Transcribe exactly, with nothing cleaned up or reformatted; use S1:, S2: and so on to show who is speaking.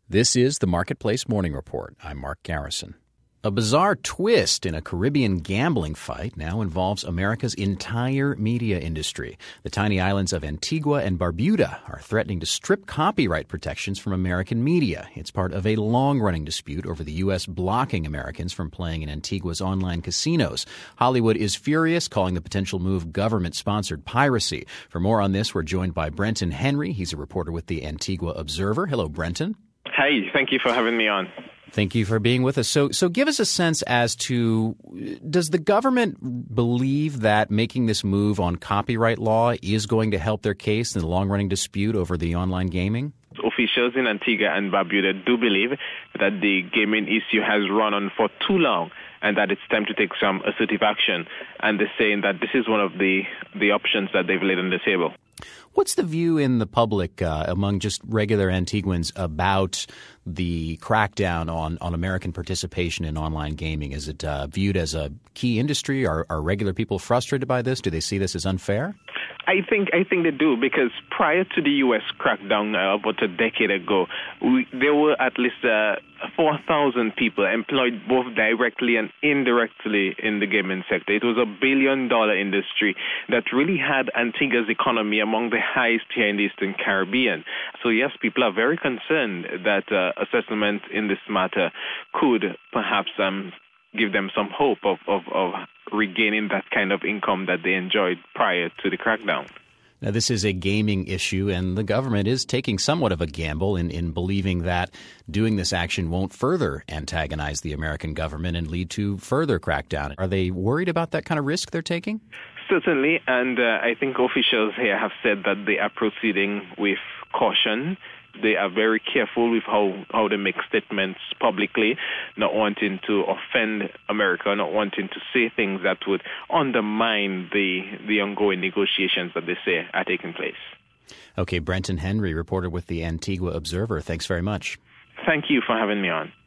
S1: This is the Marketplace Morning Report. I'm Mark Garrison. A bizarre twist in a Caribbean gambling fight now involves America's entire media industry. The tiny islands of Antigua and Barbuda are threatening to strip copyright protections from American media. It's part of a long-running dispute over the U S blocking Americans from playing in Antigua's online casinos. Hollywood is furious, calling the potential move government-sponsored piracy. For more on this, we're joined by Brenton Henry. He's a reporter with the Antigua Observer. Hello, Brenton.
S2: Hey, thank you for having me on.
S1: Thank you for being with us. So, so give us a sense as to, does the government believe that making this move on copyright law is going to help their case in the long-running dispute over the online gaming?
S2: Officials in Antigua and Barbuda do believe that the gaming issue has run on for too long and that it's time to take some assertive action. And they're saying that this is one of the, the options that they've laid on the table.
S1: What's the view in the public uh, among just regular Antiguans about the crackdown on, on American participation in online gaming? Is it uh, viewed as a key industry? Are, are regular people frustrated by this? Do they see this as unfair?
S2: I think I think they do, because prior to the U S crackdown uh, about a decade ago, we, there were at least uh, four thousand people employed both directly and indirectly in the gaming sector. It was a billion-dollar industry that really had Antigua's economy among the highest here in the Eastern Caribbean. So yes, people are very concerned that uh, a settlement in this matter could perhaps um, give them some hope of, of, of regaining that kind of income that they enjoyed prior to the crackdown.
S1: Now, this is a gaming issue, and the government is taking somewhat of a gamble in, in believing that doing this action won't further antagonize the American government and lead to further crackdown. Are they worried about that kind of risk they're taking?
S2: Certainly, and uh, I think officials here have said that they are proceeding with caution. They are very careful with how, how they make statements publicly, not wanting to offend America, not wanting to say things that would undermine the, the ongoing negotiations that they say are taking place.
S1: Okay, Brenton Henry, reporter with the Antigua Observer. Thanks very much.
S2: Thank you for having me on.